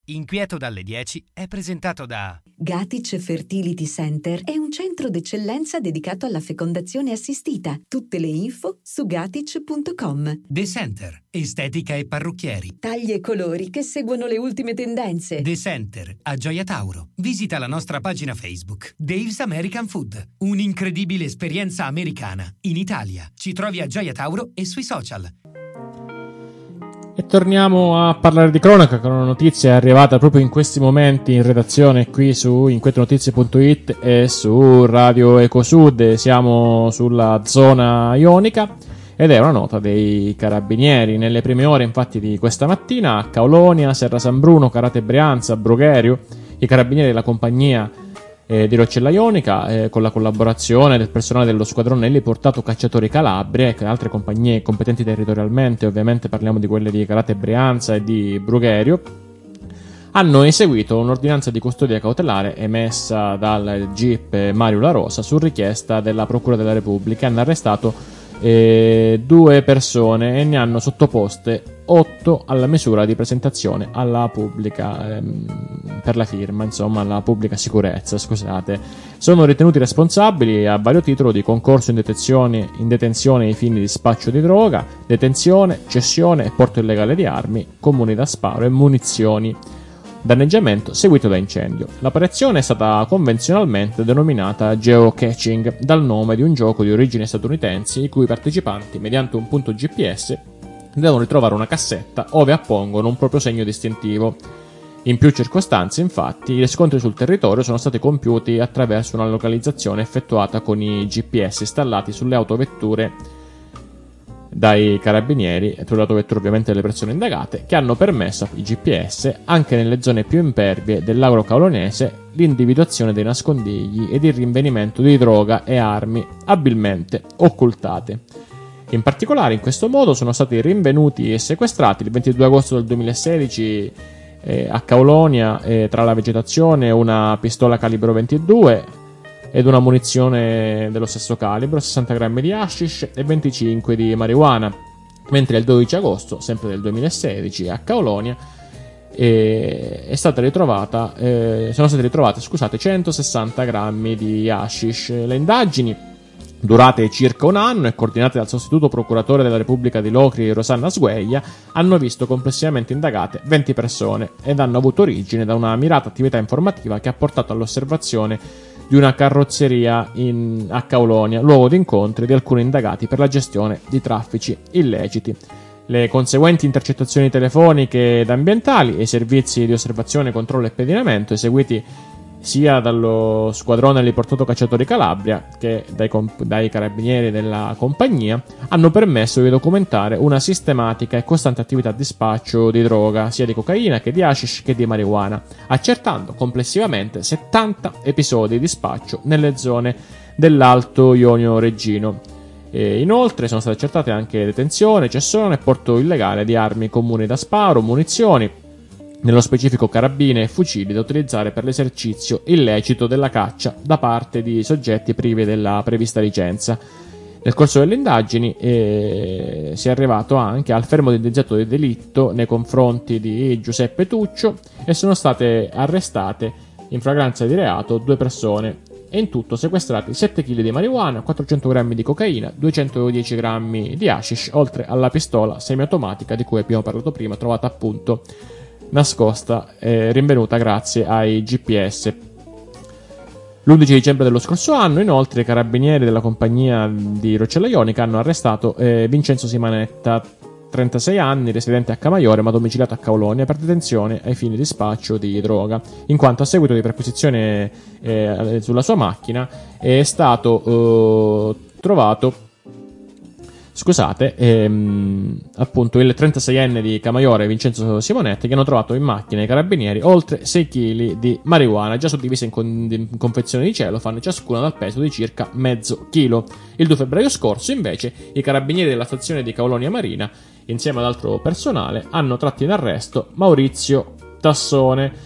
Inquieto dalle 10 è presentato da Gatic Fertility Center è un centro d'eccellenza dedicato alla fecondazione assistita. Tutte le info su gatic.com. The Center, estetica e parrucchieri. Tagli e colori che seguono le ultime tendenze. The Center, a Gioia Tauro. Visita la nostra pagina Facebook. Dave's American Food, un'incredibile esperienza americana in Italia. Ci trovi a Gioia Tauro e sui social. E torniamo a parlare di cronaca con una notizia arrivata proprio in questi momenti in redazione qui su inquietonotizie.it e su Radio Ecosud. Siamo sulla zona ionica ed è una nota dei carabinieri. Nelle prime ore infatti di questa mattina a Caulonia, Serra San Bruno, Carate Brianza, Brugherio, i carabinieri della compagnia di Roccella Ionica, con la collaborazione del personale dello squadrone eliportato Cacciatori Calabria e altre compagnie competenti territorialmente, ovviamente parliamo di quelle di Carate Brianza e di Brugherio, hanno eseguito un'ordinanza di custodia cautelare emessa dal GIP Mario La Rosa su richiesta della Procura della Repubblica. Hanno arrestato 2 persone e ne hanno sottoposte 8 alla misura di presentazione alla pubblica per la firma, insomma alla pubblica sicurezza, scusate. Sono ritenuti responsabili a vario titolo di concorso in detenzione ai fini di spaccio di droga, detenzione, cessione e porto illegale di armi, comuni da sparo e munizioni, danneggiamento seguito da incendio. L'operazione è stata convenzionalmente denominata geocaching, dal nome di un gioco di origine statunitense i cui partecipanti, mediante un punto GPS, devono ritrovare una cassetta ove appongono un proprio segno distintivo. In più circostanze, infatti, gli scontri sul territorio sono stati compiuti attraverso una localizzazione effettuata con i GPS installati sulle autovetture dai carabinieri, e sulle autovetture ovviamente delle persone indagate, che hanno permesso ai GPS, anche nelle zone più impervie dell'agro caolonese, l'individuazione dei nascondigli ed il rinvenimento di droga e armi abilmente occultate. In particolare, in questo modo sono stati rinvenuti e sequestrati il 22 agosto del 2016 a Caulonia, tra la vegetazione, una pistola calibro 22 ed una munizione dello stesso calibro, 60 grammi di hashish e 25 di marijuana, mentre il 12 agosto, sempre del 2016, a Caulonia sono state ritrovate 160 grammi di hashish. Le indagini, durate circa un anno e coordinate dal sostituto procuratore della Repubblica di Locri Rosanna Sgueglia, hanno visto complessivamente indagate 20 persone ed hanno avuto origine da una mirata attività informativa che ha portato all'osservazione di una carrozzeria a Caulonia, luogo di incontri di alcuni indagati per la gestione di traffici illeciti. Le conseguenti intercettazioni telefoniche ed ambientali e i servizi di osservazione, controllo e pedinamento eseguiti sia dallo squadrone eliportato Cacciatori Calabria che dai carabinieri della compagnia hanno permesso di documentare una sistematica e costante attività di spaccio di droga, sia di cocaina che di hashish che di marijuana, accertando complessivamente 70 episodi di spaccio nelle zone dell'Alto Ionio Reggino. E inoltre sono state accertate anche detenzione, cessione e porto illegale di armi comuni da sparo, munizioni, nello specifico carabine e fucili da utilizzare per l'esercizio illecito della caccia da parte di soggetti privi della prevista licenza. Nel corso delle indagini si è arrivato anche al fermo di indizzato di delitto nei confronti di Giuseppe Tuccio e sono state arrestate in flagranza di reato 2 persone e in tutto sequestrati 7 kg di marijuana, 400 grammi di cocaina, 210 grammi di hashish, oltre alla pistola semiautomatica di cui abbiamo parlato prima, trovata appunto nascosta, rinvenuta grazie ai GPS. L'11 dicembre dello scorso anno, inoltre, i carabinieri della compagnia di Roccella Ionica hanno arrestato Vincenzo Simanetta, 36 anni, residente a Camaiore ma domiciliato a Caulonia, per detenzione ai fini di spaccio di droga, in quanto a seguito di perquisizione sulla sua macchina è stato trovato appunto il 36enne di Camaiore, Vincenzo Simonetti, che hanno trovato in macchina i carabinieri oltre 6 kg di marijuana, già suddivise in confezioni di cellophane, ciascuna dal peso di circa mezzo chilo. Il 2 febbraio scorso, invece, i carabinieri della stazione di Caulonia Marina, insieme ad altro personale, hanno tratto in arresto Maurizio Tassone.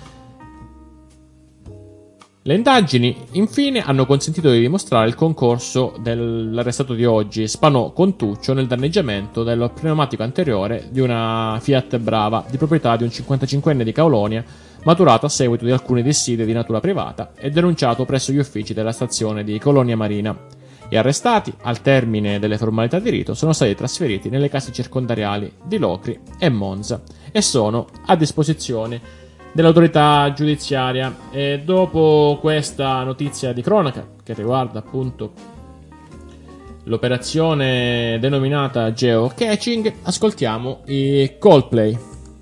Le indagini, infine, hanno consentito di dimostrare il concorso dell'arrestato di oggi, Spanò Contuccio, nel danneggiamento dello pneumatico anteriore di una Fiat Brava, di proprietà di un 55enne di Caulonia, maturato a seguito di alcune disside di natura privata e denunciato presso gli uffici della stazione di Colonia Marina. Gli arrestati, al termine delle formalità di rito, sono stati trasferiti nelle case circondariali di Locri e Monza e sono a disposizione dell'autorità giudiziaria. E dopo questa notizia di cronaca che riguarda appunto l'operazione denominata geocaching, ascoltiamo i Coldplay.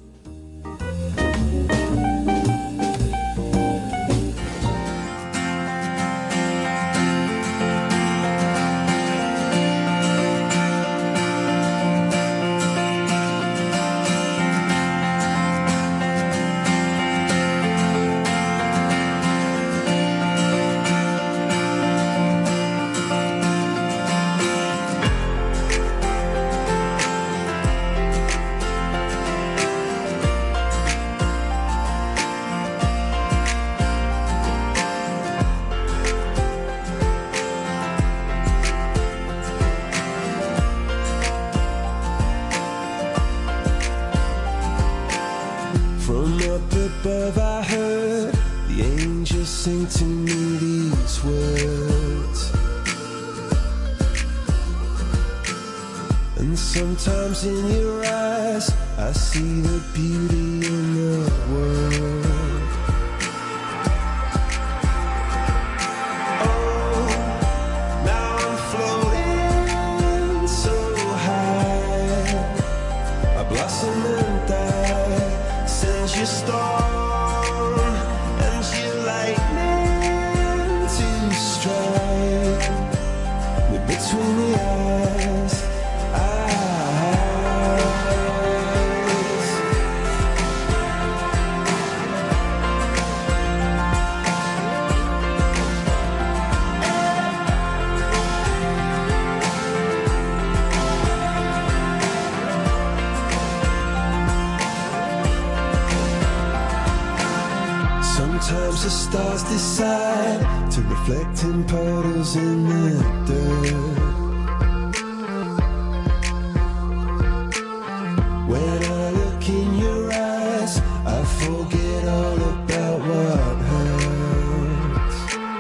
above I heard the angels sing to me these words. And sometimes in your eyes I see the beauty in the world. Oh, now I'm floating so high. I blossom and die, sends your storm and your lightning to strike me between the eyes. Sometimes the stars decide to reflect in puddles in the dirt. When I look in your eyes, I forget all about what hurts.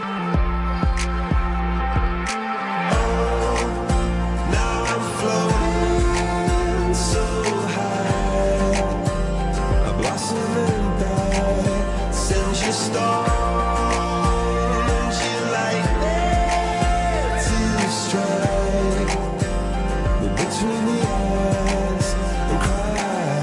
Oh, now I'm floating so high, I blossom and die, sends your storm and your lightning to strike me between the eyes and cry.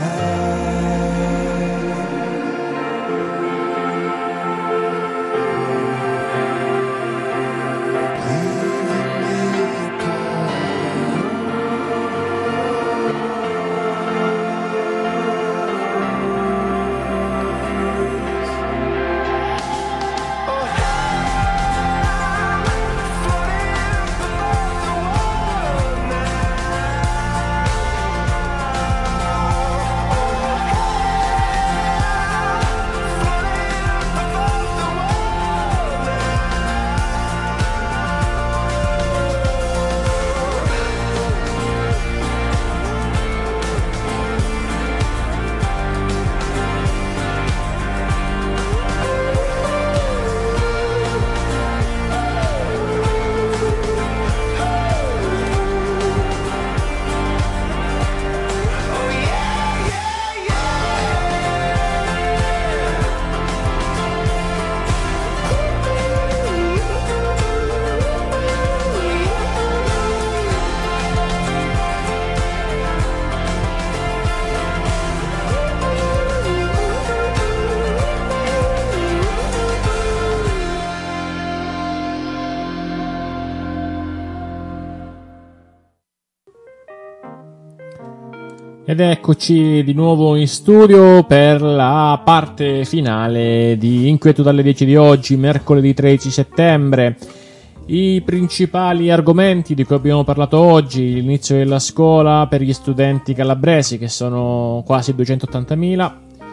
Ed eccoci di nuovo in studio per la parte finale di Inquietude alle 10 di oggi, mercoledì 13 settembre. I principali argomenti di cui abbiamo parlato oggi: l'inizio della scuola per gli studenti calabresi, che sono quasi 280.000,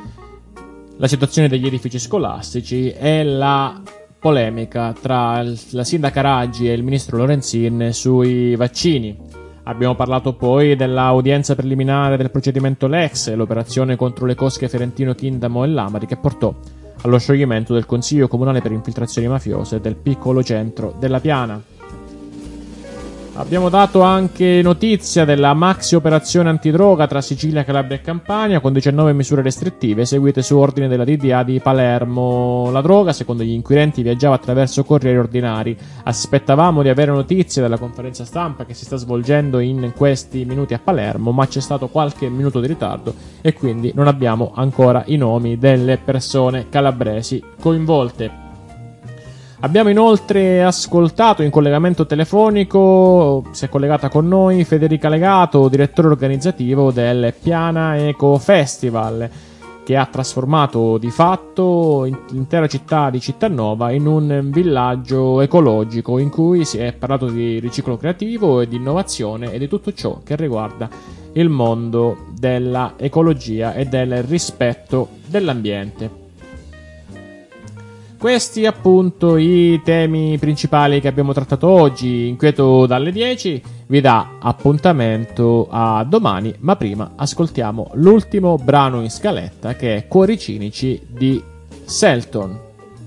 la situazione degli edifici scolastici e la polemica tra la sindaca Raggi e il ministro Lorenzin sui vaccini. Abbiamo parlato poi dell'udienza preliminare del procedimento Lex e l'operazione contro le cosche Ferentino, Chindamo e Lamari, che portò allo scioglimento del Consiglio Comunale per infiltrazioni mafiose del piccolo centro della Piana. Abbiamo dato anche notizia della maxi operazione antidroga tra Sicilia, Calabria e Campania con 19 misure restrittive eseguite su ordine della DDA di Palermo. La droga, secondo gli inquirenti, viaggiava attraverso corrieri ordinari. Aspettavamo di avere notizie dalla conferenza stampa che si sta svolgendo in questi minuti a Palermo, ma c'è stato qualche minuto di ritardo e quindi non abbiamo ancora i nomi delle persone calabresi coinvolte. Abbiamo inoltre ascoltato in collegamento telefonico, si è collegata con noi Federica Legato, direttore organizzativo del Piana Eco Festival, che ha trasformato di fatto l'intera città di Cittanova in un villaggio ecologico in cui si è parlato di riciclo creativo e di innovazione e di tutto ciò che riguarda il mondo della ecologia e del rispetto dell'ambiente. Questi appunto i temi principali che abbiamo trattato oggi. Inquieto dalle 10 vi dà appuntamento a domani, ma prima ascoltiamo l'ultimo brano in scaletta, che è Cuori Cinici di Selton.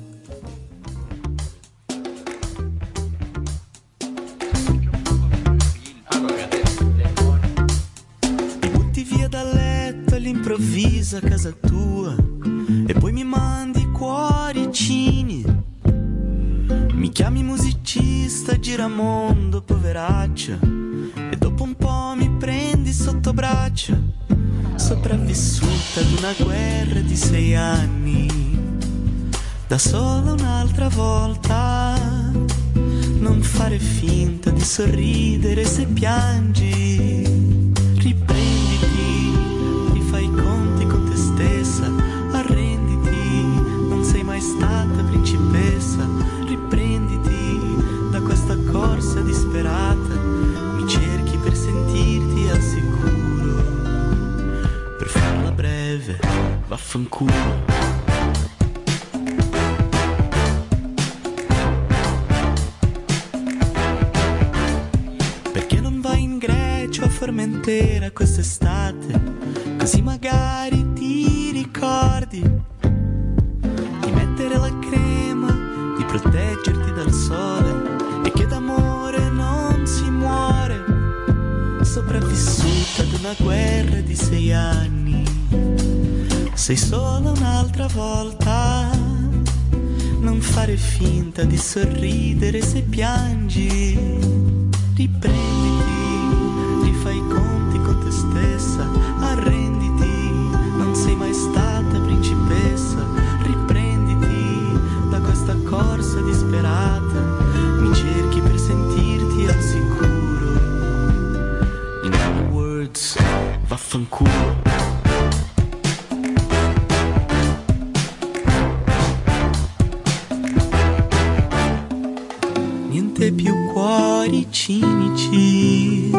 Mi butti via dal letto all'improvviso a casa tua e poi mi mandi cuoricini. Mi chiami musicista, giramondo, poveraccio, e dopo un po' mi prendi sotto braccio. Sopravvissuta ad una guerra di 6 anni, da sola un'altra volta. Non fare finta di sorridere se piangi. Riprenditi, rifai i conti con te stessa. Arrenditi, non sei mai stata principessa. Riprenditi da questa corsa disperata. Mi cerchi per sentirti al sicuro. Per farla breve, vaffanculo. Formentera quest'estate, così magari ti ricordi di mettere la crema, di proteggerti dal sole e che d'amore non si muore. Sopravvissuta ad una guerra di 6 anni, sei sola un'altra volta. Non fare finta di sorridere se piangi. Riprenditi, fai i conti con te stessa, arrenditi, non sei mai stata principessa. Riprenditi da questa corsa disperata, mi cerchi per sentirti al sicuro. In other words, vaffanculo. Niente più cuori cinici.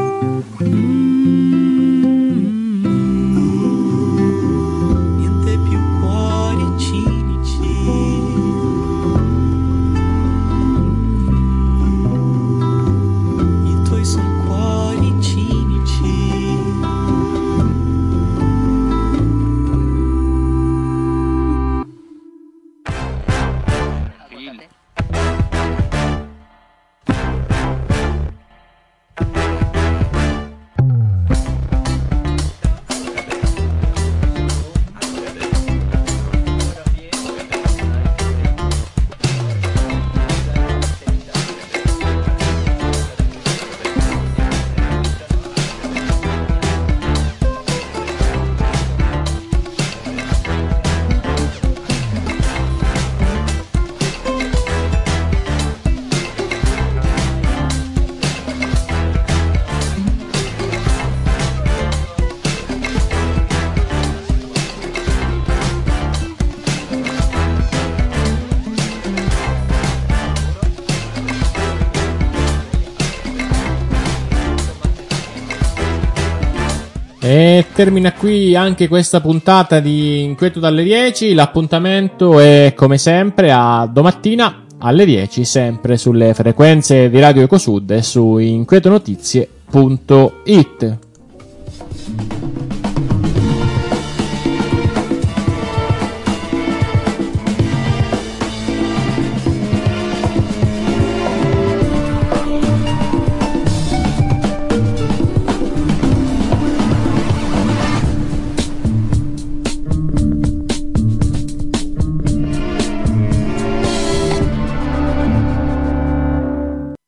Niente più cuori cinici. I tuoi son cuori cinici. E termina qui anche questa puntata di Inquieto dalle 10. L'appuntamento è come sempre a domattina alle 10, sempre sulle frequenze di Radio Ecosud e su inquietonotizie.it.